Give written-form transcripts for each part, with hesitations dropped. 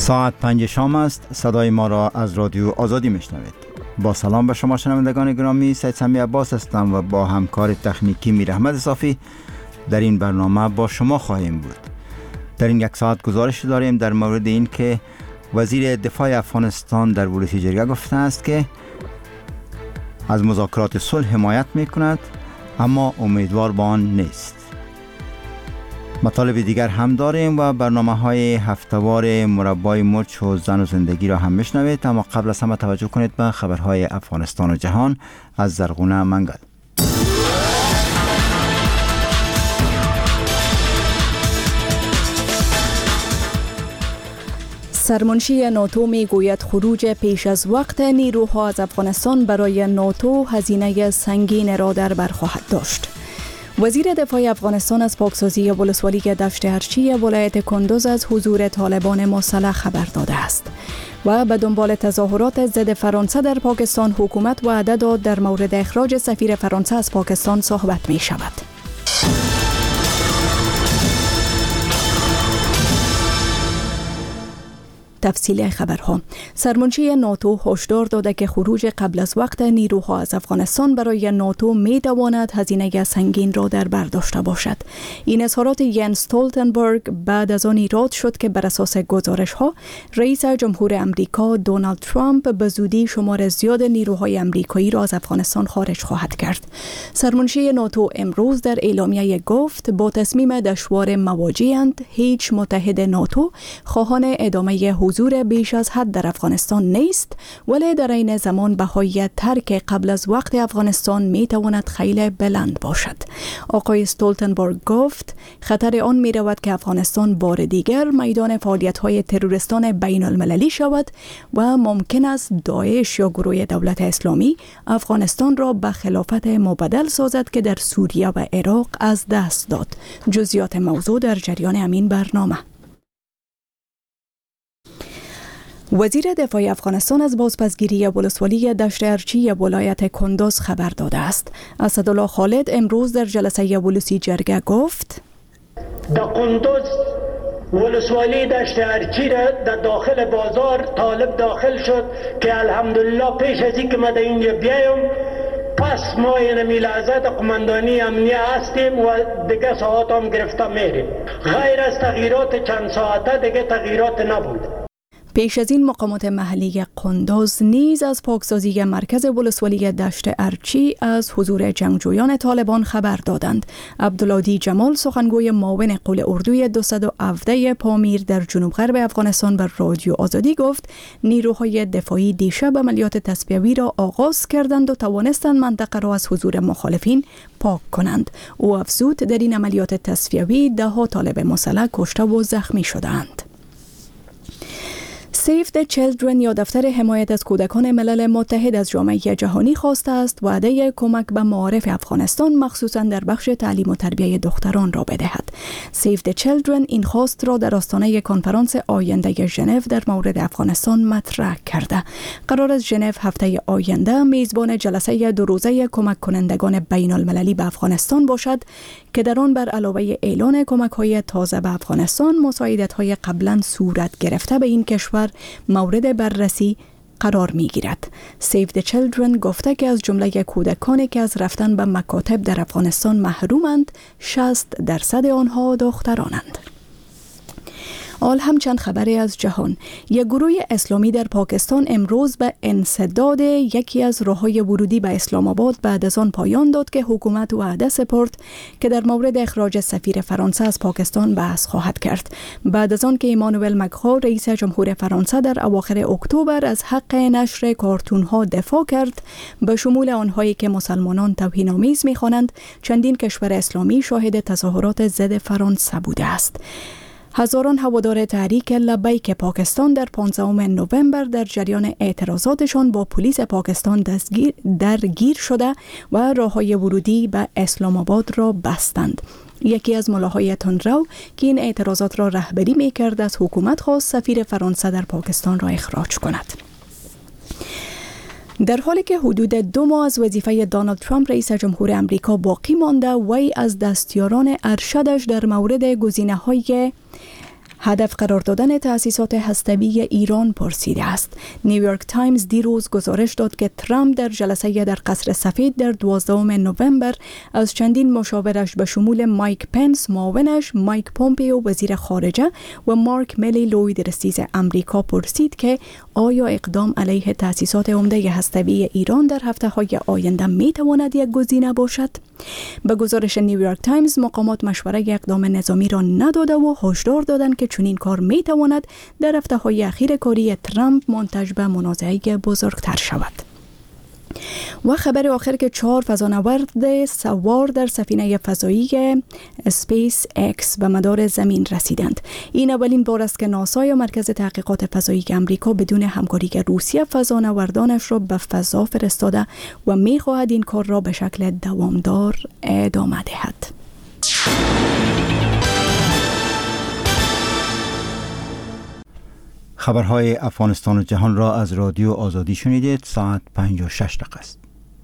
ساعت 5 شام است. صدای ما را از رادیو آزادی میشنوید. با سلام به شما شنوندگان گرامی، سید سمی عباس هستم و با همکار تکنیکی میر احمد صافی در این برنامه با شما خواهیم بود. در این یک ساعت گزارش داریم در مورد این که وزیر دفاع افغانستان در ورودی جرگه گفته است که از مذاکرات صلح حمایت میکند اما امیدوار به آن نیست. مطالب دیگر هم داریم و برنامه‌های هفته‌وار مربای مرچ و زن و زندگی را هم میشنوید، اما قبل از همه توجه کنید به خبرهای افغانستان و جهان از زرغونه منگل. سرمنشی ناتو می گوید خروج پیش از وقت نیروها از افغانستان برای ناتو هزینه سنگین را در بر خواهد داشت. وزیر دفاع افغانستان از پاکسازی ولسوالی دشت ارچی ولایت کندوز از حضور طالبان مسلح خبر داده است و به دنبال تظاهرات ضد فرانسه در پاکستان حکومت وعده داد در مورد اخراج سفیر فرانسه از پاکستان صحبت می شود. تفصیل خبرها. سرمنشی ناتو هشدار داده که خروج قبل از وقت نیروها از افغانستان برای ناتو می تواند هزینه سنگین را در بر داشته باشد. این اظهارات ینس استولتنبرگ بعد از آن ایراد شد که بر اساس گزارش ها رئیس جمهور امریکا دونالد ترامپ به زودی شمار زیاد نیروهای امریکایی را از افغانستان خارج خواهد کرد. سرمنشی ناتو امروز در اعلامیه گفت با تصمیم دشوار مواجه‌اند، هیچ متحد ناتو خواهان ادامه حضور بیش از حد در افغانستان نیست، ولی در این زمان بهای ترک قبل از وقت افغانستان می تواند خیلی بلند باشد. آقای استولتنبرگ گفت خطر آن می رود که افغانستان بار دیگر میدان فعالیت های تروریستان بین المللی شود و ممکن است داعش یا گروه دولت اسلامی افغانستان را به خلافت مبدل سازد که در سوریه و عراق از دست داد. جزئیات موضوع در جریان همین برنامه. وزیر دفاع افغانستان از بازپسگیری ولسوالی دشت ارچی ولایت کندوز خبر داده است. اسدالله خالد امروز در جلسه ولسی جرگه گفت در کندوز ولسوالی دشت ارچی را در داخل بازار طالب داخل شد که الحمدلله پیش از اینکه ما در اینجا بیایم پس ما اینمی لحظات قماندانی امنیه هستیم و دیگه ساعت هم گرفته میریم. غیر از تغییرات چند ساعته دیگه تغییرات نبود. پیش از این مقامات محلی کندوز نیز از پاکسازی مرکز ولسوالی دشت ارچی از حضور جنگجویان طالبان خبر دادند. عبدالعادی جمال سخنگوی معاون قول اردوی 217 پامیر در جنوب غرب افغانستان بر رادیو آزادی گفت نیروهای دفاعی دیشب عملیات تصفیه‌ای را آغاز کردند و توانستند منطقه را از حضور مخالفین پاک کنند. او افزود در این عملیات تصفیه‌ای 10 طالب مسلح کشته و زخمی شدند. Save the Children یا دفتر حمایت از کودکان ملل متحد از جامعه جهانی خواسته است وعده کمک به معارف افغانستان مخصوصاً در بخش تعلیم و تربیت دختران را بدهد. Save the Children این خواست را در آستانه کنفرانس آینده ژنو در مورد افغانستان مطرح کرده. قرار است ژنو هفته آینده میزبان جلسه 2 روزه کمک کنندگان بین المللی به افغانستان باشد که در آن بر علاوه اعلان کمک‌های تازه به افغانستان مساعدت‌های قبلا صورت گرفته به این کشور مورد بررسی قرار می‌گیرد. Save the Children گفته که از جمله کودکانی که از رفتن به مکاتب در افغانستان محرومند 60% آنها دخترانند. آل همچند خبری از جهان. یک گروه اسلامی در پاکستان امروز به انسداد یکی از راههای ورودی به اسلام آباد بعد از آن پایان داد که حکومت وعده سپرد که در مورد اخراج سفیر فرانسه از پاکستان بحث خواهد کرد. بعد از آن که ایمانوئل مکرون رئیس جمهور فرانسه در اواخر اکتبر از حق نشر کارتون‌ها دفاع کرد، به شمول آنهایی که مسلمانان توهین‌آمیز می‌خوانند، چندین کشور اسلامی شاهد تظاهرات ضد فرانسه بوده است. هزاران هوادار تحریک لبیک پاکستان در 15 نوامبر در جریان اعتراضاتشان با پلیس پاکستان درگیر شده و راههای ورودی به اسلام آباد را بستند. یکی از ملاهای تندرو که این اعتراضات را رهبری می‌کرد از حکومت خواست سفیر فرانسه در پاکستان را اخراج کند. در حالی که حدود 2 ماه از وظیفه دونالد ترامپ رئیس جمهور امریکا باقی مانده، وی از دستیاران ارشدش در مورد گزینه‌های هدف قرار دادن تأسیسات هسته‌ای ایران پرسیده است. نیویورک تایمز دیروز گزارش داد که ترامپ در جلسه در قصر سفید در 12 نوامبر از چندین مشاورش به شمول مایک پنس معاونش، مایک پومپیو وزیر خارجه و مارک ملی لوید رئیس آمریکا پرسید که آیا اقدام علیه تأسیسات عمده هسته‌ای ایران در هفته‌های آینده می‌تواند یک گزینه باشد؟ به گزارش نیویورک تایمز مقامات مشوره اقدام نظامی را نداده و هشدار دادند که چنین کار می‌تواند در هفته‌های اخیر کاری ترامپ منتج به منازعه بزرگتر شود. و خبر آخر که 4 فضانورد سوار در سفینه فضایی اسپیس اکس به مدار زمین رسیدند. این اولین بار است که ناسا یا مرکز تحقیقات فضایی آمریکا بدون همکاری روسیه فضانوردانش را به فضا فرستاده و می‌خواهد این کار را به شکل دوامدار ادامه دهد. خبرهای افغانستان و جهان را از رادیو آزادی شنیدید. ساعت 5:06 است.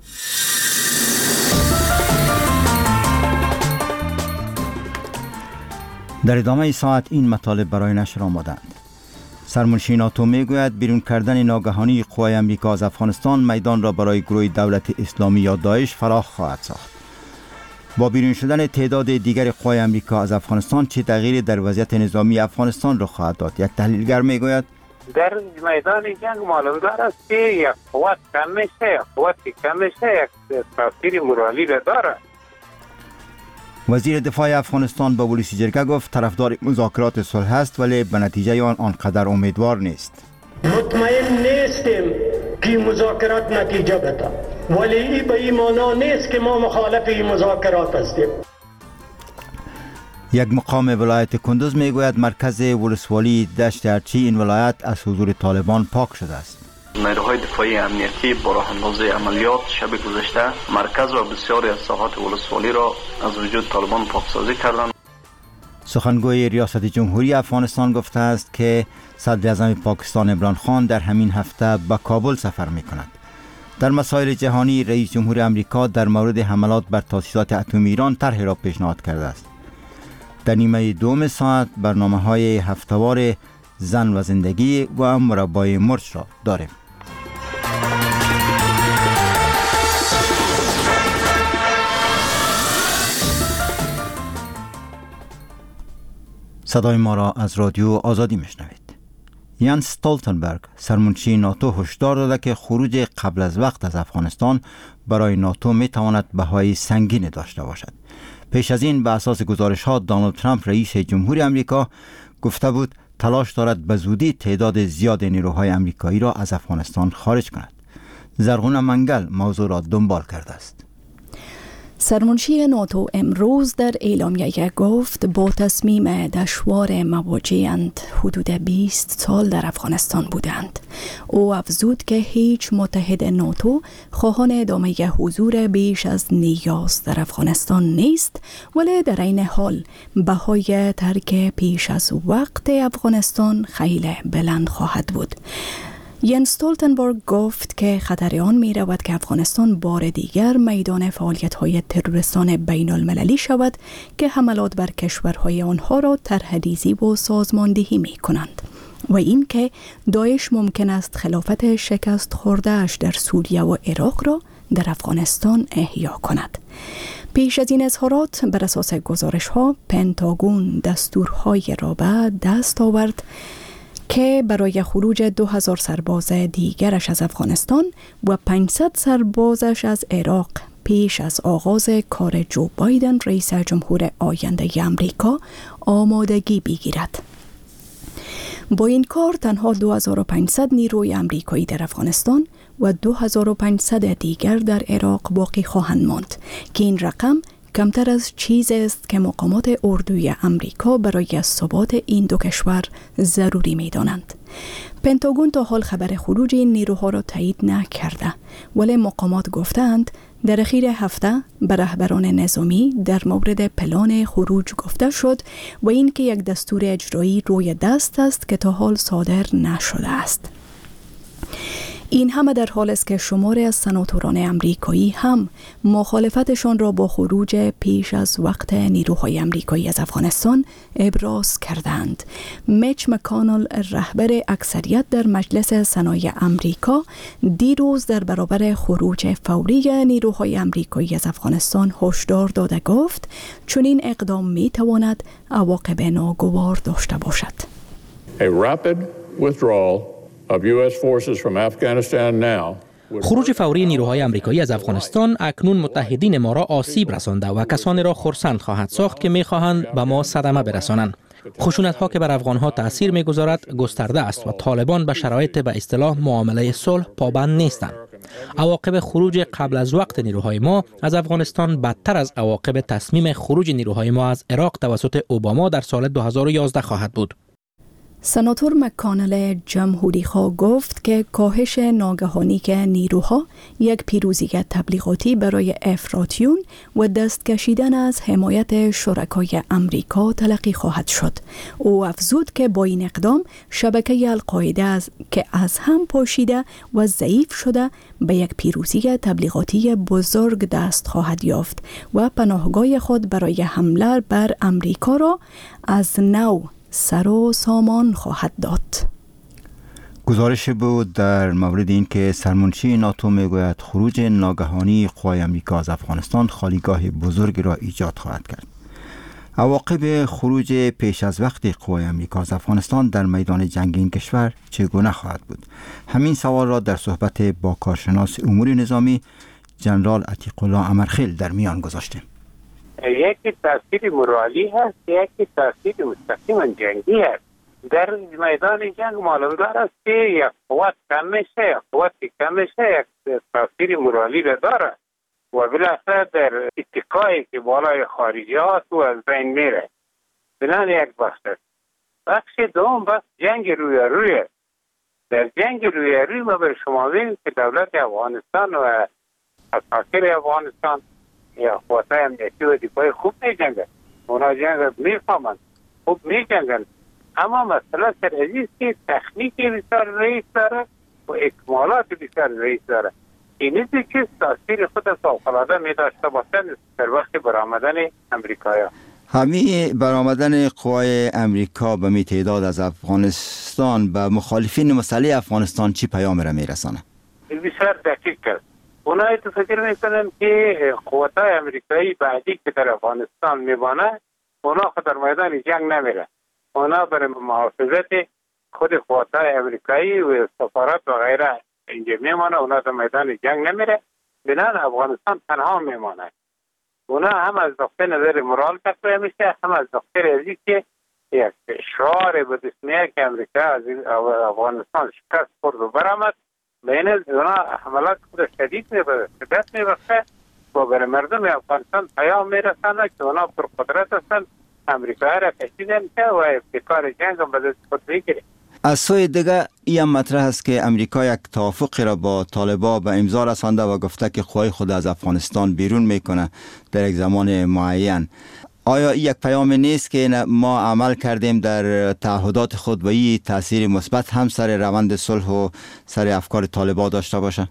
در ادامه ساعت این مطالب برای نشر آمدند. سرمنشی ناتو میگوید بیرون کردن ناگهانی قوای امریکا از افغانستان میدان را برای گروه دولت اسلامی یا داعش فراخ خواهد ساخت. با بیرون شدن تعداد دیگر قوای امریکا از افغانستان چه تغییری در وضعیت نظامی افغانستان را خواهد داد؟ یک تحلیلگر میگوید در میدان جنگ معلوم دارد که یک قوت کم میشه، قوتی کم میشه، یک تاثیر مورالی را دارد. وزیر دفاع افغانستان با پلیس جرگه گفت طرفدار مذاکرات صلح است ولی به نتیجه آنقدر امیدوار نیست. مطمئن نیستیم که مذاکرات نتیجه بده، ولی این به این معنا نیست که ما مخالف این مذاکرات هستیم. یک مقام ولایت کندوز میگوید مرکز ولسوالی دشت ارچی این ولایت از حضور طالبان پاک شده است. نیروهای دفاعی امنیتی با راه اندازی عملیات شب گذشته مرکز و بسیاری از ساحات ولسوالی را از وجود طالبان پاکسازی کردند. سخنگوی ریاست جمهوری افغانستان گفته است که صدر اعظم پاکستان عمران خان در همین هفته به کابل سفر می کند. در مسائل جهانی رئیس جمهور امریکا در مورد حملات بر تاسیسات اتمی ایران طرحی را پیشنهاد کرده است. در نیمه دوم ساعت برنامه‌های هفته‌وار زن و زندگی و مربای مرچ را داریم. صدای ما را از رادیو آزادی میشنوید. یانس استولتنبرگ سرمنشی ناتو هشدار داده که خروج قبل از وقت از افغانستان برای ناتو میتواند بهای سنگین داشته باشد. پیش از این به اساس گزارش ها دونالد ترامپ رئیس جمهوری امریکا گفته بود تلاش دارد به زودی تعداد زیاد نیروهای امریکایی را از افغانستان خارج کند. زرغون منگل موضوع را دنبال کرده است. سرمنشی ناتو امروز در اعلامیه گفت با تصمیم دشوار مواجه‌اند حدود 20 سال در افغانستان بودند. او افزود که هیچ متحد ناتو خواهان ادامه حضور بیش از نیاز در افغانستان نیست، ولی در این حال بهای ترک پیش از وقت افغانستان خیلی بلند خواهد بود. ینس استولتنبرگ گفت که خطر آن می رود که افغانستان بار دیگر میدان فعالیت‌های تروریستان بین المللی شود که حملات بر کشورهای آنها را طرح‌ریزی و سازماندهی می کنند و این که داعش ممکن است خلافت شکست خورده‌اش در سوریه و عراق را در افغانستان احیا کند. پیش از این اظهارات بر اساس گزارش‌ها پنتاگون دستورهای را به دست آورد که برای خروج 2000 سرباز دیگرش از افغانستان و 500 سربازش از عراق پیش از آغاز کار جو بایدن رئیس جمهور آینده امریکا آمادگی بگیرد. با این کار تنها 2500 نیروی امریکایی در افغانستان و 2500 دیگر در عراق باقی خواهند ماند که این رقم کمتر از چیزی است که مقامات اردوی امریکا برای ثبات این دو کشور ضروری می دانند. پنتاگون تا حال خبر خروج این نیروها را تایید نکرده، ولی مقامات گفتند در اخیر هفته به رهبران نظامی در مورد پلان خروج گفته شد و این که یک دستور اجرایی روی دست است که تا حال صادر نشده است. این همه در حال است که شماری از سناتوران امریکایی هم مخالفتشان را با خروج پیش از وقت نیروهای امریکایی از افغانستان ابراز کردند. میچ مکانل، رهبر اکثریت در مجلس سنای امریکا، دیروز در برابر خروج فوری نیروهای امریکایی از افغانستان هشدار داده گفت چون این اقدام می تواند عواقب ناگوار داشته باشد. A rapid withdrawal of US forces from Afghanistan now. خروج فوری نیروهای امریکایی از افغانستان اکنون متحدین ما را آسیب رسانده و کسانی را خرسند خواهد ساخت که می‌خواهند به ما صدمه برسانند. خشونت‌ها که بر افغان‌ها تأثیر می‌گذارد گسترده است و طالبان به شرایط به اصطلاح معامله صلح پابند نیستند. عواقب خروج قبل از وقت نیروهای ما از افغانستان بدتر از عواقب تصمیم خروج نیروهای ما از عراق توسط اوباما در سال 2011 خواهد بود. سناتور مکانل جمهوری‌خواه گفت که کاهش ناگهانی که نیروها یک پیروزی تبلیغاتی برای افراطیون و دست کشیدن از حمایت شرکای امریکا تلقی خواهد شد. او افزود که با این اقدام شبکه القاعده که از هم پاشیده و ضعیف شده به یک پیروزی تبلیغاتی بزرگ دست خواهد یافت و پناهگاه خود برای حمله بر امریکا را از نو سر و سامان خواهد داد. گزارش بود در مورد این که سرمنشی ناتو میگوید خروج ناگهانی قوای امریکا از افغانستان خالیگاه بزرگی را ایجاد خواهد کرد. عواقب خروج پیش از وقت قوای امریکا از افغانستان در میدان جنگ این کشور چگونه خواهد بود؟ همین سوال را در صحبت با کارشناس امور نظامی جنرال عتیق الله امرخیل در میان گذاشتیم. یکی تاثیر مورالی هست، یکی تاثیر مستقیما جنگی هست. در میدان جنگ معلومدار است که یک قوت کم میشه، قوتی کم میشه، یک تاثیر مورالی را داره و بالاخره در اتکایی که بالای خارجی هست و از بین میره. بنان یک بخش است. بخش دوم بخش جنگ روی در جنگ روی ما به شما بگیم که دولت افغانستان و اساکر افغانستان یا قوتای امنیتی و دفاعی خوب می جنگن، اونا جنگ می فهمند، خوب می جنگن. اما مسئله سر عزیز که تکنیکی بسیار رئیس داره و اکمالات بسیار رئیس داره. این نیستی که تاثیر خود فوق‌العاده می داشته باشند در وقت برآمدن امریکایی. همین برآمدن قوای امریکا به می تعداد از افغانستان به مخالفین مسئله افغانستان چی پیام را می رسانه؟ بسیار دقیق است. اونا تو فکر میکنن که قوتای امریکایی بعدی که در افغانستان میبانه اونا خود در میدان جنگ نمیره. اونا برای محافظت خود قوتای امریکایی و سفارت و غیره اینجا میمانه، اونا در میدان جنگ نمیره. بنان افغانستان تنها میمانه. اونا هم از نقطه نظر مورال تقویه میشه، هم از نقطه ریاضی که یک شعار به دسمیه که امریکا از افغانستان شکست خورد و برآمد. بین اونا حملات خود شدید میبخشه و برای مردم افغانستان پیام میرسانه که اونا پر قدرت هستند، امریکایی را کشیدن که و ابتکار جنگ هم به دست خود بگیره. از سوی دیگه این مطرح است که امریکا یک توافقی را با طالبان به امضا رسانده و گفته که قوای خود از افغانستان بیرون میکنه در یک زمان معین. آیا این یک پیام نیست که ما عمل کردیم در تعهدات خود و این تاثیر مثبت هم سر روند صلح و سر افکار طالبان داشته باشه؟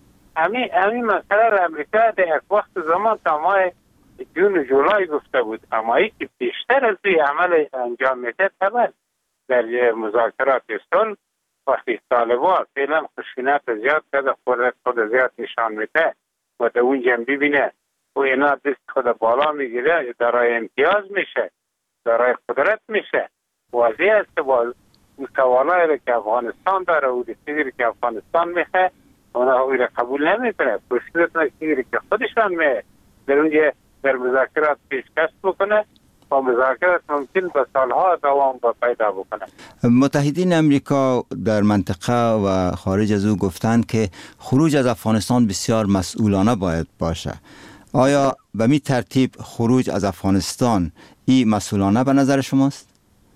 همین مسئله را امریکا در یک وقت زمان تا ماه جون و جولای گفته بود، اما ای که بیشتر از این عمل انجام میده طبعا در مذاکرات صلح وقتی طالبان فعلا خشونت زیاد کرده، خود زیاد نشان میده و در اون جنبی بینه و اینا دست خود بالا میگیره، دارای امتیاز میشه، دارای قدرت میشه. واضح است که با سوالایی که افغانستان داره و چیزی که افغانستان میخواه اونا اوی قبول نمیکنه. پشتیت نکیری که خودشان در اونجا در مذاکرات پیشکش بکنه و مذاکرات ممکن به سالها دوام پیدا بکنه. متحدین امریکا در منطقه و خارج از او گفتند که خروج از افغانستان بسیار مسئولانه باید باشه. آیا به می ترتیب خروج از افغانستان این مسئولانه به نظر شماست؟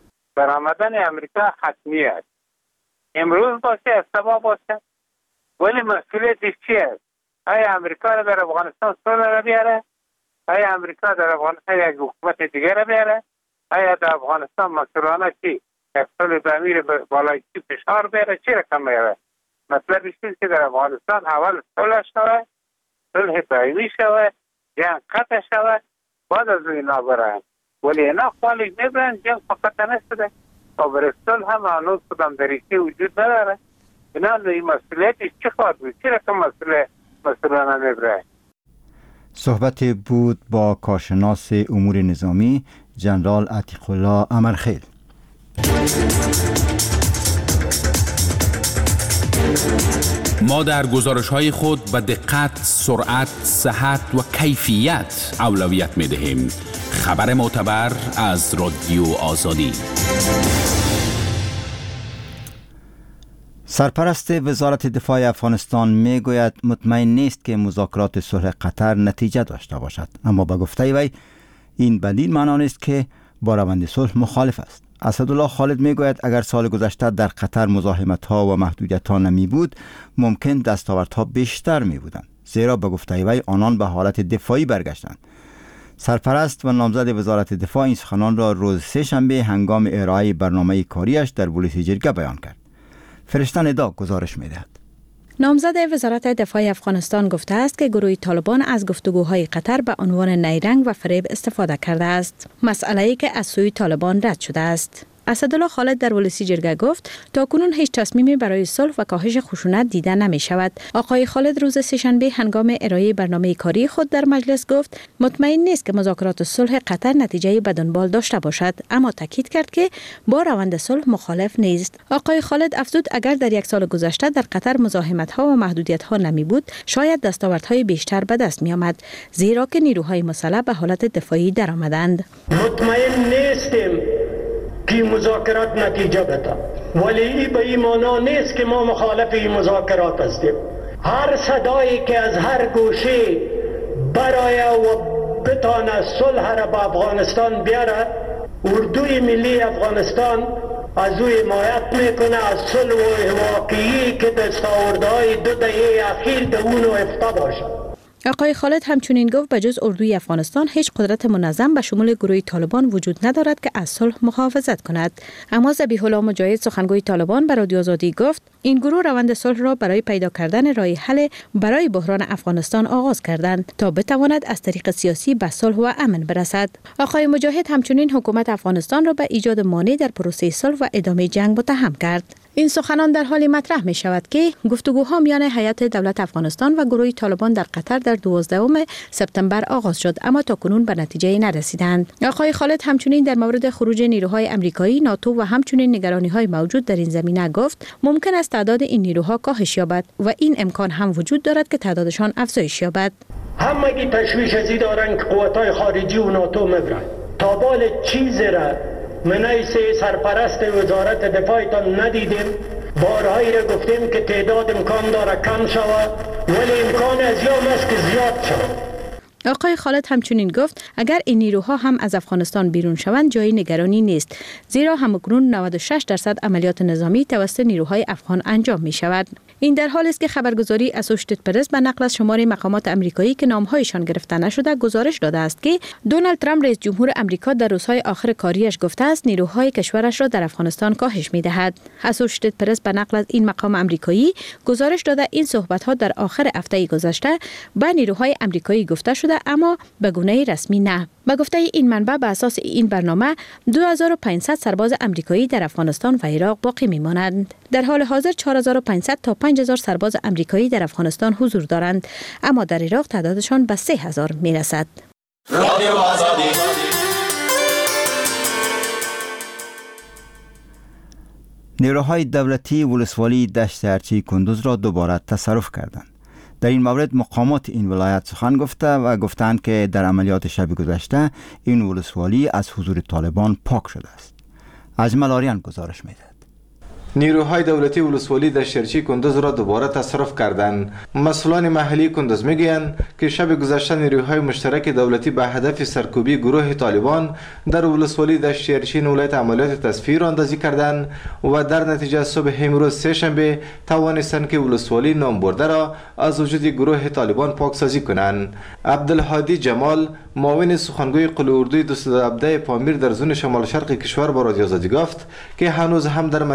برآمدن امریکا حتمی است. امروز باشه، سبا باشه، ولی مسئولیتش چی است؟ آیا امریکا را در افغانستان صلح را بیاره؟ آیا امریکا در افغانستان یک حکومت دیگر را بیاره؟ آیا در افغانستان مسئولانه چی؟ یک صلح تعمیر بالای چی فشار بیاره؟ چی رقم بیاره؟ مطلب است که در افغانستان اول صلح شود، صلح دائمی شود، جنگ قطع شود، بعد از اینا برن. ولی اینا خالق نبرن، جنگ فقط نشده و برای صلح هم هنوز کدام دریچه وجود نداره. اینا این مسئولیتش چه خواهد بود؟ چه رقم مسئولانه نبره؟ صحبت بود با کارشناس امور نظامی جنرال عتیق الله امرخیل. ما در گزارش‌های خود به دقت، سرعت، صحت و کیفیت اولویت می‌دهیم. خبر معتبر از رادیو آزادی. سرپرست وزارت دفاع افغانستان میگوید مطمئن نیست که مذاکرات صلح قطر نتیجه داشته باشد، اما به گفته وی این بدین معنا نیست که با روند صلح مخالف است. اسدالله خالد میگوید اگر سال گذشته در قطر مزاحمت‌ها و محدودیت‌ها نمی بود ممکن دستاوردها بیشتر می بودند، زیرا به گفته وی آنان به حالت دفاعی برگشتند. سرپرست و نامزد وزارت دفاع این سخنان را روز سه‌شنبه هنگام ارائه برنامه کاریش در پلیس جرگه بیان کرد. فرشته ندا گزارش می‌دهد. نامزد وزارت دفاع افغانستان گفته است که گروه طالبان از گفتگوهای قطر به عنوان نیرنگ و فریب استفاده کرده است، مسئله‌ای که از سوی طالبان رد شده است. اسدالله خالد در ولسی جرگه گفت تاکنون هیچ تصمیمی برای صلح و کاهش خشونت دیده نمی شود. آقای خالد روز سه‌شنبه هنگام ارائه برنامه کاری خود در مجلس گفت مطمئن نیست که مذاکرات صلح قطر نتیجه به دنبال داشته باشد، اما تاکید کرد که با روند صلح مخالف نیست. آقای خالد افزود اگر در یک سال گذشته در قطر مزاحمت‌ها و محدودیت‌ها نمی بود شاید دستاوردهای بیشتر به دست می آمد، زیرا که نیروهای مسلح به حالت دفاعی درآمدند. مطمئن نیستیم که مذاکرات نتیجه بده، ولی این به این معنا نیست که ما مخالف این مذاکرات هستیم. هر صدایی که از هر گوشه برای و بتانه صلح را به افغانستان بیاره، اردوی ملی افغانستان از او حمایت میکنه، از صلح واقعی که دستاوردهای 2 دهه اخیر به اونو افته باشه. آقای خالد همچنین گفت بجز اردوی افغانستان هیچ قدرت منظم به شمول گروه طالبان وجود ندارد که از صلح محافظت کند. اما ذبیح الله مجاهد سخنگوی طالبان به رادیو آزادی گفت این گروه روند صلح را برای پیدا کردن راه حل برای بحران افغانستان آغاز کردند تا بتواند از طریق سیاسی به صلح و امن برسد. آقای مجاهد همچنین حکومت افغانستان را به ایجاد مانع در پروسه صلح و ادامه جنگ متهم کرد. این سخنان در حالی مطرح می شود که گفتگوها میان هیئت دولت افغانستان و گروه طالبان در قطر در 12 سپتامبر آغاز شد، اما تاکنون به نتیجه نرسیدند. آقای خالد همچنین در مورد خروج نیروهای آمریکایی، ناتو و همچنین نگرانی‌های موجود در این زمینه گفت ممکن است تعداد این نیروها کاهش یابد و این امکان هم وجود دارد که تعدادشان افزایش یابد. همگی تشویش ازی دارن که قوت‌های خارجی و ناتو میبرن. تا بال چیزی را منیس سرپرست وزارت دفاعتان ندیدیم. بارهایی را گفتیم که تعداد امکان داره کم شود، ولی امکان از یام است که زیاد شود. آقای خالد همچنین گفت اگر این نیروها هم از افغانستان بیرون شوند جای نگرانی نیست، زیرا همکنون 96% عملیات نظامی توسط نیروهای افغان انجام می شود. این در حالی است که خبرگزاری اسوشیتد پرس به نقل از شماره مقامات آمریکایی که نامهایشان گرفته نشده گزارش داده است که دونالد ترامپ رئیس جمهور آمریکا در روزهای آخر کاریش گفته است نیروهای کشورش را در افغانستان کاهش می دهد. اسوشیتد پرس به نقل از این مقام آمریکایی گزارش داده این صحبت‌ها در آخر هفته گذشته به نیروهای آمریکایی گفته شده اما به گونه رسمی نه. به گفته این منبع به اساس این برنامه 2500 سرباز آمریکایی در افغانستان و عراق باقی میمانند. در حال حاضر 4500 تا 5000 سرباز آمریکایی در افغانستان حضور دارند، اما در عراق تعدادشان به 3000 میرسد. رادیو آزادی. نیروهای دولتی ولسوالی دشت ارچی کندوز را دوباره تصرف کردند. در این مورد مقامات این ولایت سخن گفته و گفتند که در عملیات شب گذشته این ولسوالی از حضور طالبان پاک شده است. اجمل آریان گزارش می‌دهد. نیروهای دولتی ولسوالی دشت ارچی کندوز را دوباره تصرف کردند. مسئولان محلی کندوز میگویند که شب گذشته نیروهای مشترک دولتی به هدف سرکوبی گروه طالبان در ولسوالی دشت ارچی ولایت عملیات تصفیه را اندازی کردند و در نتیجه صبح امروز سه‌شنبه توانستند که ولسوالی نام برده را از وجود گروه طالبان پاکسازی کنند. عبدالهادی جمال معاون سخنگوی قل اردوی 217 پامیر در زون شمال شرق کشور با رادیو آزادی گفت که هنوز هم در منطقه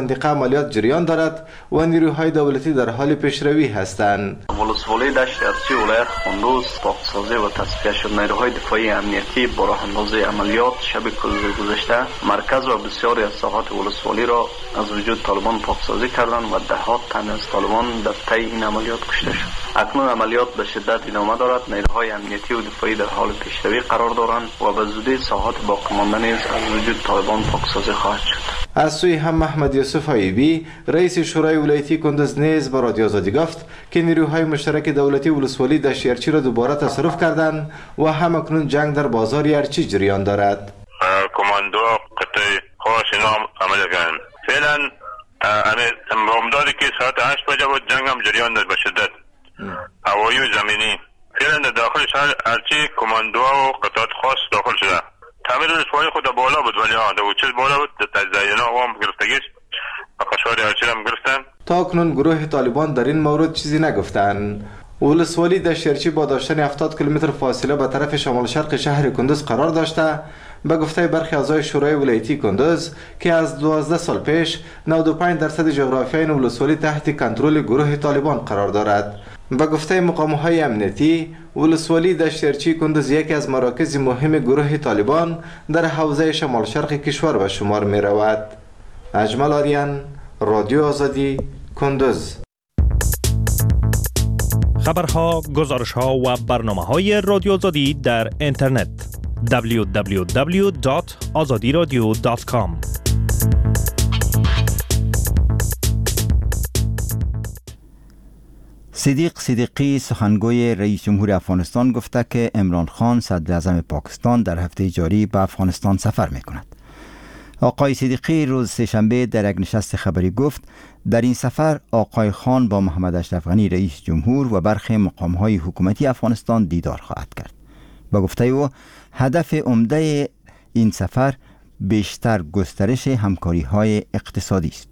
عملیات جریان دارد و نیروهای دولتی در حال پیشروی هستند. ولسوالی دشت ارچی ولایت کندوز پاکسازی و تصفیه شد نیروهای دفاعی امنیتی با راه اندازی عملیات شب گذشته مرکز و بسیاری از ساحات ولسوالی را از وجود طالبان پاکسازی کردند و دهات تن از طالبان در طی این عملیات کشته شد. اکنون عملیات به شدت ادامه دارد. نیروهای امنیتی و دفاعی در حال پیشروی قرار دارند و به زودی ساحات باقی مانده نیز از وجود طالبان پاکسازی خواهد شد. از سوی هم محمد یوسف ایوبی رئیس شورای ولایتی کندوز نیز به رادیو آزادی گفت که نیروهای مشترک دولتی ولسوالی دشت ارچی را دوباره تصرف کردند و هم اکنون جنگ در بازار ارچی جریان دارد. کماندو قطعی خاص نام عمل کردند. فعلا امدادی که ساعت 8 بجه بود جنگ هم جریان دارد به شدت هوایی و زمینی. فعلا در داخل شهر ارچی کماندو و قطعات خاص داخل شده. تعمیر رسوایی خود بالا بود ولی دوچه بالا بود در تجزیه‌نا هم گرفتگیش قشوار ارچی هم گرفتن. تا اکنون گروه طالبان در این مورد چیزی نگفتند. ولسوالی دشت ارچی با داشتن 70 کیلومتر فاصله به طرف شمال شرق شهر کندوز قرار داشته به گفته برخی اعضای شورای ولایتی کندوز که از 12 سال پیش 95% جغرافیای ولسوالی تحت کنترل گروه طالبان قرار دارد. به گفته مقام‌های امنیتی ولسوالی دشت ارچی کندوز یکی از مراکز مهم گروه طالبان در حوزه شمال شرق کشور به شمار می رود. اجمل آریان، رادیو آزادی، کندوز. خبرها، گزارش‌ها و برنامه‌های رادیو آزادی در اینترنت www.azadiradio.com. صدیق صدیقی سخنگوی رئیس جمهور افغانستان گفته که عمران خان صدر اعظم پاکستان در هفته جاری به افغانستان سفر می کند. آقای صدیقی روز سه‌شنبه در یک نشست خبری گفت در این سفر آقای خان با محمد اشرف غنی رئیس جمهور و برخی مقام‌های حکومتی افغانستان دیدار خواهد کرد. با گفته او هدف عمده این سفر بیشتر گسترش همکاری‌های اقتصادی است.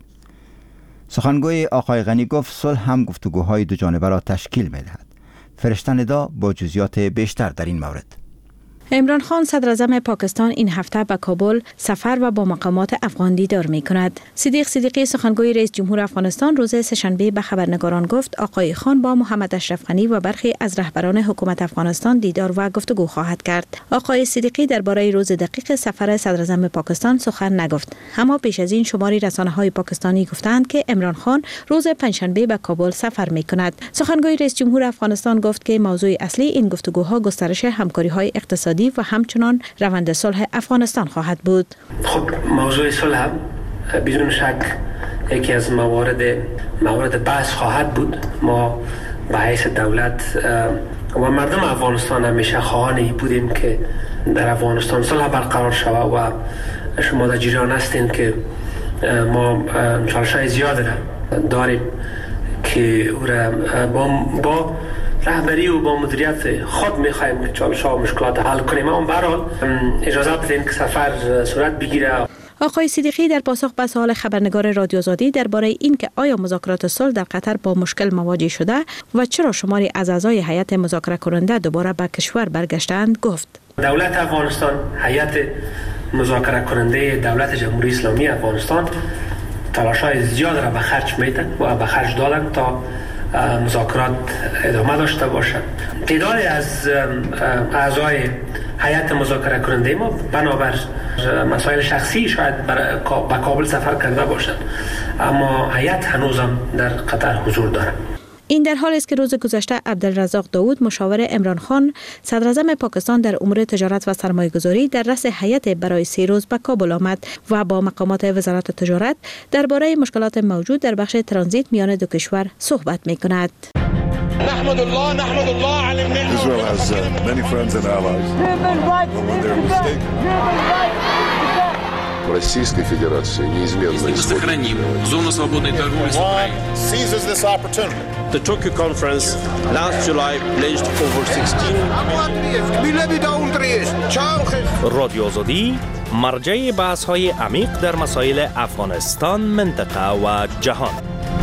سخنگوی آقای غنی گفت صلح هم گفتگوهای دو جانبه را تشکیل می‌دهد. فرشته ندا با جزئیات بیشتر در این مورد. عمران خان صدر اعظم پاکستان این هفته به کابل سفر و با مقامات افغان دیدار می کند. صدیق صدیقی سخنگوی رئیس جمهور افغانستان روز سه‌شنبه به خبرنگاران گفت آقای خان با محمد اشرف غنی و برخی از رهبران حکومت افغانستان دیدار و گفتگو خواهد کرد. آقای صدیقی درباره روز دقیق سفر صدر اعظم پاکستان سخن نگفت، اما پیش از این شماری رسانه‌های پاکستانی گفتند که عمران خان روز پنجشنبه به کابل سفر می کند. سخنگوی رئیس جمهور افغانستان گفت که موضوع اصلی این گفتگوها گسترش همکاری‌های اقتصادی و همچنان روند صلح افغانستان خواهد بود. خب موضوع صلح بدون شک یکی از موارد بحث خواهد بود. ما به حیث دولت و مردم افغانستان همیشه خواهان بودیم که در افغانستان صلح برقرار شود و شما در جریان هستین که ما چالش‌های زیاد داریم که او را با رهبری و با مدیریت خود می‌خوایم که چالش‌ها و مشکلات حل کنیم. اما به هر حال اجازه بدین که سفر صورت بگیره. آقای صدیقی در پاسخ به سوال خبرنگار رادیو آزادی درباره اینکه آیا مذاکرات صلح در قطر با مشکل مواجه شده و چرا شماری از اعضای هیئت مذاکره کننده دوباره به کشور برگشتند گفت دولت افغانستان هیئت مذاکره کننده دولت جمهوری اسلامی افغانستان تلاش‌های زیاد را به خرج میدن و به خرج دادن تا مذاکرات ادامه داشته باشد. تعدادی از اعضای هیئت مذاکره کننده ما بنابر مسائل شخصی شاید به کابل سفر کرده باشند، اما هیئت هنوزم در قطر حضور دارد. این در حالی است که روز گذشته عبدالرزاق داود مشاور عمران خان صدر اعظم پاکستان در امور تجارت و سرمایه‌گذاری در رأس هیئت برای 3 روز به کابل آمد و با مقامات وزارت تجارت درباره مشکلات موجود در بخش ترانزیت میان دو کشور صحبت می‌کند. نحمد الله علی النعمة. Israel has many friends and allies. В Российской Федерации неизменно сохраним зону свободной торговли с Украиной. Seizes this opportunity. The Tokyo conference last July pledged over 16 رادیو آزادی مرجع بحث‌های عمیق در مسائل افغانستان، منطقه و جهان.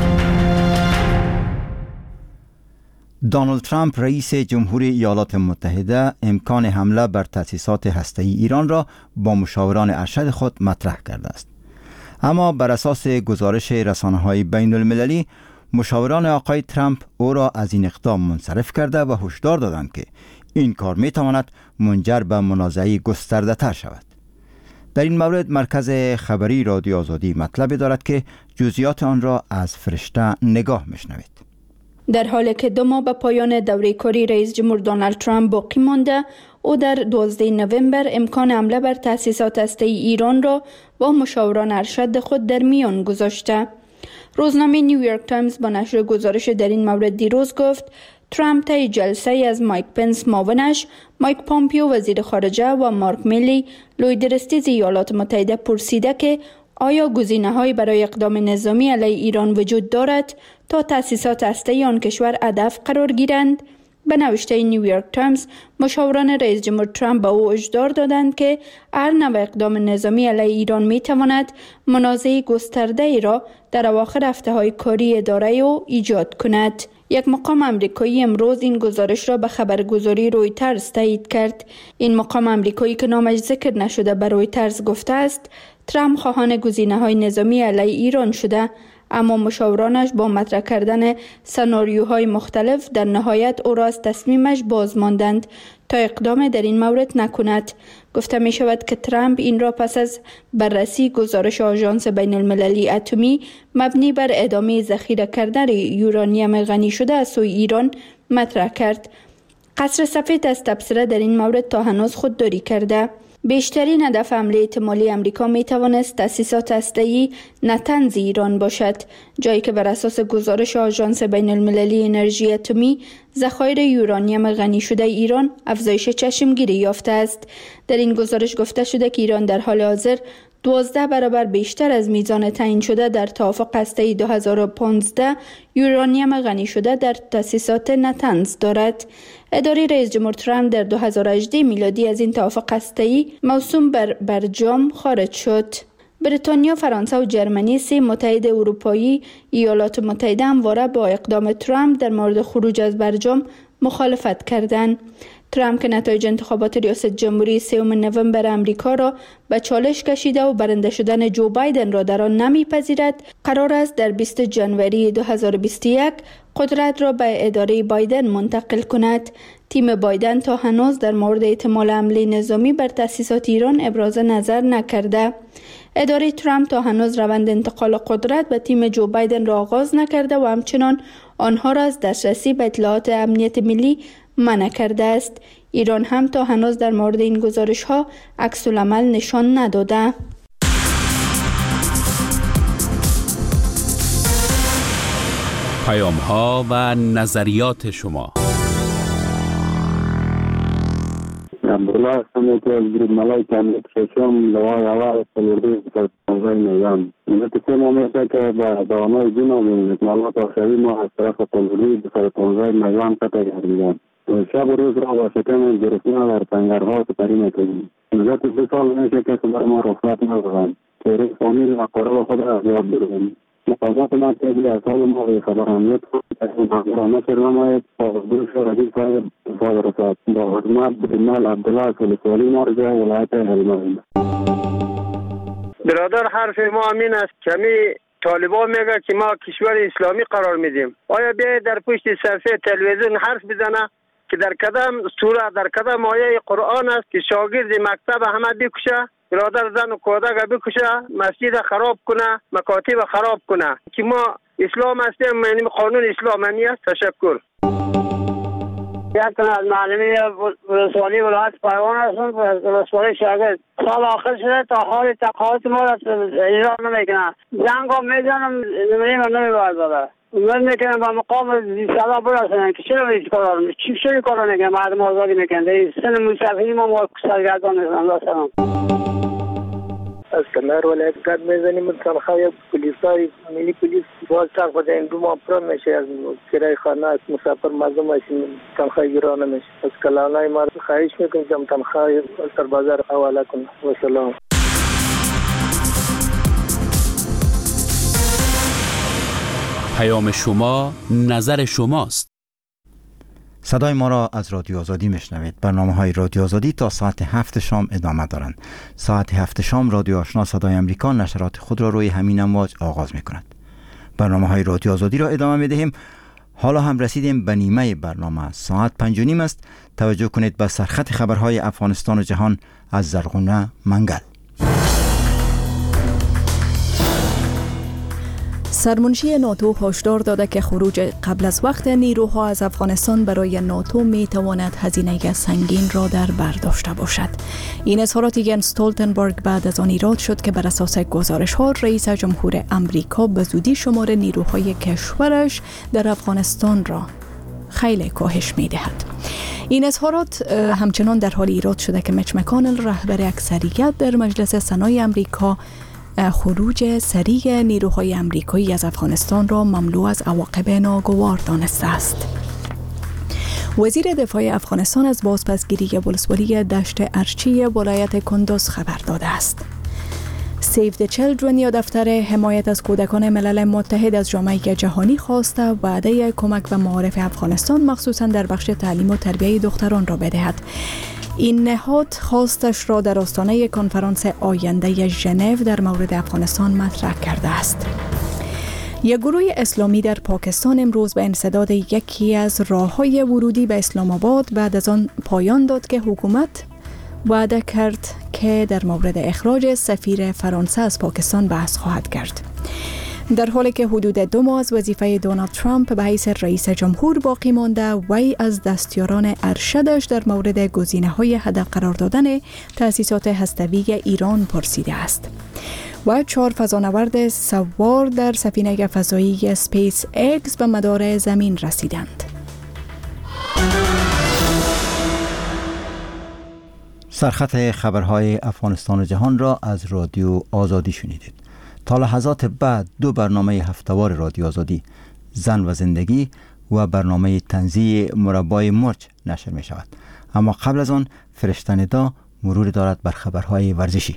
دونالد ترامپ رئیس جمهوری ایالات متحده امکان حمله بر تأسیسات هسته‌ای ایران را با مشاوران ارشد خود مطرح کرده است. اما بر اساس گزارش رسانه‌های بین المللی، مشاوران آقای ترامپ او را از این اقدام منصرف کرده و هشدار دادند که این کار می تواند منجر به منازعه گسترده تر شود. در این مورد مرکز خبری رادیو آزادی مطلبی دارد که جزئیات آن را از فرشته نگاه میشنوید. در حالی که 2 ماه به پایان دوره کاری رئیس جمهور دونالد ترامپ باقی مانده، او در 12 نوامبر امکان حمله بر تأسیسات هسته‌ای ایران را با مشاوران ارشد خود در میان گذاشته. روزنامه نیویورک تایمز با نشر گزارش در این مورد دیروز گفت ترامپ طی جلسه از مایک پنس معاونش، مایک پامپیو وزیر خارجه و مارک میلی لوی درستیز ایالات متحده پرسیده که آیا گزینه‌هایی برای اقدام نظامی علیه ایران وجود دارد تا تأسیسات هسته‌ای آن کشور هدف قرار گیرند؟ به نوشته نیویورک تایمز، مشاوران رئیس جمهور ترامپ به او هشدار دادند که هر نوع اقدام نظامی علیه ایران می‌تواند منازعه گسترده‌ای را در اواخر هفته‌های کاری اداره او ایجاد کند. یک مقام امریکایی امروز این گزارش را به خبرگزاری رویترز تایید کرد. این مقام امریکایی که نامش ذکر نشده به رویترز گفته است ترامپ خواهان گزینه‌های نظامی علیه ایران شده، اما مشاورانش با مطرح کردن سناریوهای مختلف در نهایت او را از تصمیمش باز ماندند تا اقدام در این مورد نکند. گفته می شود که ترامپ این را پس از بررسی گزارش آژانس بین المللی اتمی مبنی بر ادامه ذخیره کردن یورانیم غنی شده از سوی ایران مطرح کرد. قصر سفید از تبصره در این مورد تا هنوز خودداری کرده. بیشترین هدف حمله احتمالی امریکا می توانست تأسیسات هسته‌ای نتنز ایران باشد، جایی که بر اساس گزارش آژانس بین المللی انرژی اتمی ذخایر یورانیم غنی شده ایران افزایش چشمگیری یافته است. در این گزارش گفته شده که ایران در حال حاضر 12 برابر بیشتر از میزان تعیین شده در توافق هسته‌ای 2015 یورانیم غنی شده در تأسیسات نتنز دارد. اداره رئیس جمهور ترامپ در 2018 میلادی از این توافق هسته‌ای موسوم بر برجام خارج شد. بریتانیا، فرانسه و جرمنی، 3 متحد اروپایی، ایالات متحده همواره با اقدام ترامپ در مورد خروج از برجام مخالفت کردند. ترامپ که نتایج انتخابات ریاست جمهوری 3 نوامبر امریکا را به چالش کشیده و برنده شدن جو بایدن را در آن نمیپذیرد، قرار است در 20 جنوری 2021 قدرت را به اداره بایدن منتقل کند. تیم بایدن تا هنوز در مورد احتمال حمله نظامی بر تأسیسات ایران ابراز نظر نکرده. اداره ترامپ تا هنوز روند انتقال قدرت به تیم جو بایدن را آغاز نکرده و همچنان آنها را از دسترسی به اطلاعات امنیت ملی منع کرده است. ایران هم تا هنوز در مورد این گزارش ها عکس العمل نشان نداده. پیام ها و نظریات شما. عبدالله هستم که از گروه ملای کمیت ششم دوای اول سلوردی سرطانزای نیام. نتیجه ما میشه که به دوانای جنوب اکمالات آخری ما از طرف سلوردی سرطانزای نیام قطع گردیدن. شب و روز را با شکم گرفتن در تنگرها سپری میکنیم. مدت 2 سال میشه که خبر ما رخصت ندادن. چهره فامیل و قرار خود را از یاد بردیم. مقامات مرکزی از حال ما به خبرانیت را نشر نماید پاسدوش رجیب صاحب فاضل رساد با حکومت بجمال عبدالله سلسوالی مرجع ولایت هلمند. برادر حرف ما امین است که طالبان میگه که ما کشور اسلامی قرار میدیم. آیا بیاید در پشت صفحه تلویزیون حرف بزنه که در کدام سوره در کدام آیه قرآن است که شاگرد مکتب همه بکشه، برادر زن و کودک بکشه، مسجد خراب کنه، مکاتب خراب کنه که ما اسلام هستیم، یعنی قانون اسلامی است. تشکر. یک از معلمی ولسوالی ولایت پایوان هستم، ولسوالی شاگرد. سال آخر شده تا حال تقاعد ما را اجرا نمیکنه. جنگ هم میزنم نمیم نمیباید داده. من میکنم با مقام صدا برسنن که چرا این کارا چی کارا نگه مردم آزادی میکنن. در سن مصرفی ما سرگردان نیستن. الله سلام. از کنار ولایت کد میزنیم تنخواه پلیسای ملی پلیس باز سر خود این 2 ماه پر میشه از کرای خانه از مسافر مردم هستیم تنخواه گیرانه میشه. از کلانای ما خواهش میکنیم که تنخواه سر بازار حواله کنه. و سلام. پیام شما نظر شماست. صدای ما را از رادیو آزادی میشنوید. برنامه‌های رادیو آزادی تا ساعت 7 شام ادامه دارند. ساعت 7 شام رادیو آشنا صدای امریکا نشرات خود را روی همین امواج آغاز می‌کند. برنامه‌های رادیو آزادی را ادامه می‌دهیم. حالا هم رسیدیم به نیمه برنامه. ساعت 5:30 است. توجه کنید به سرخط خبرهای افغانستان و جهان از زرغونه منگل. سرمنشی ناتو هشدار داده که خروج قبل از وقت نیروها از افغانستان برای ناتو می تواند هزینه سنگین را در بر داشته باشد. این اظهارات ینس استولتنبرگ بعد از آن ایراد شد که بر اساس گزارش‌ها رئیس جمهور امریکا به زودی شمار نیروهای کشورش در افغانستان را خیلی کاهش می دهد. این اظهارات همچنان در حال ایراد شده که میچ مکانل رهبر اکثریت در مجلس سنای امریکا خروج سریع نیروهای امریکایی از افغانستان را مملو از عواقب ناگوار دانسته است. وزیر دفاع افغانستان از بازپسگیری ولسوالی دشت ارچی ولایت کندوز خبر داده است. سیو د چیلدرن یا دفتر حمایت از کودکان ملل متحد از جامعه جهانی خواسته وعده کمک و معارف افغانستان مخصوصا در بخش تعلیم و تربیت دختران را بدهد. این نهاد خواستش را در آستانه کنفرانس آینده ژنو در مورد افغانستان مطرح کرده است. یک گروه اسلامی در پاکستان امروز به انسداد یکی از راه‌های ورودی به اسلام آباد بعد از آن پایان داد که حکومت وعده کرد که در مورد اخراج سفیر فرانسه از پاکستان بحث خواهد کرد. در حالی که حدود 2 ماه از وظیفه دونالد ترامپ به حیث رئیس جمهور باقی مانده، وی از دستیاران ارشدش در مورد گزینه‌های هدف قرار دادن تأسیسات هسته‌ای ایران پرسیده است. و 4 فضانورد سوار در سفینه فضایی سپیس ایکس به مدار زمین رسیدند. سرخط خبرهای افغانستان و جهان را از رادیو آزادی شنیدید. تا لحظات بعد 2 برنامه هفته‌وار رادیو آزادی، زن و زندگی و برنامه طنزی مربای مرچ نشر می شود. اما قبل از آن فرشته ندا مرور دارد بر خبرهای ورزشی.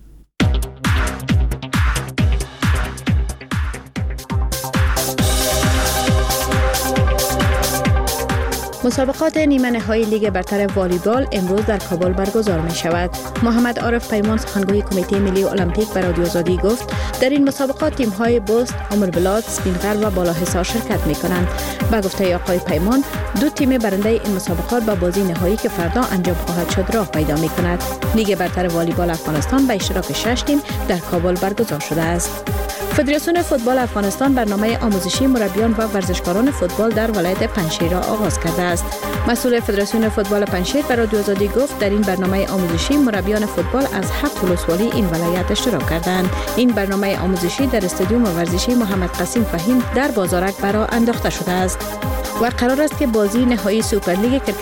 مسابقات نیمه نهایی لیگ برتر والیبال امروز در کابل برگزار می شود. محمد عارف پیمان سخنگوی کمیته ملی المپیک به رادیو آزادی گفت در این مسابقات تیم های بست، عمربلاد، سپینغر و بالاحصار شرکت می کنند. با گفته آقای پیمان 2 تیم برنده این مسابقات با بازی نهایی که فردا انجام خواهد شد راه پیدا می کند. لیگ برتر والیبال افغانستان به اشتراک 6 تیم در کابل برگزار شده است. فدراسیون فوتبال افغانستان برنامه آموزشی مربیان و ورزشکاران فوتبال در ولایت پنجشیر را آغاز کرده است. مسئول فدراسیون فوتبال پنجشیر به رادیو آزادی گفت در این برنامه آموزشی مربیان فوتبال از 7 ولسوالی این ولایت اشتراک کردند. این برنامه آموزشی در استادیوم ورزشی محمد قاسم فهیم در بازارک برآ انداخته شده است و قرار است که بازی نهایی سوپرلیگ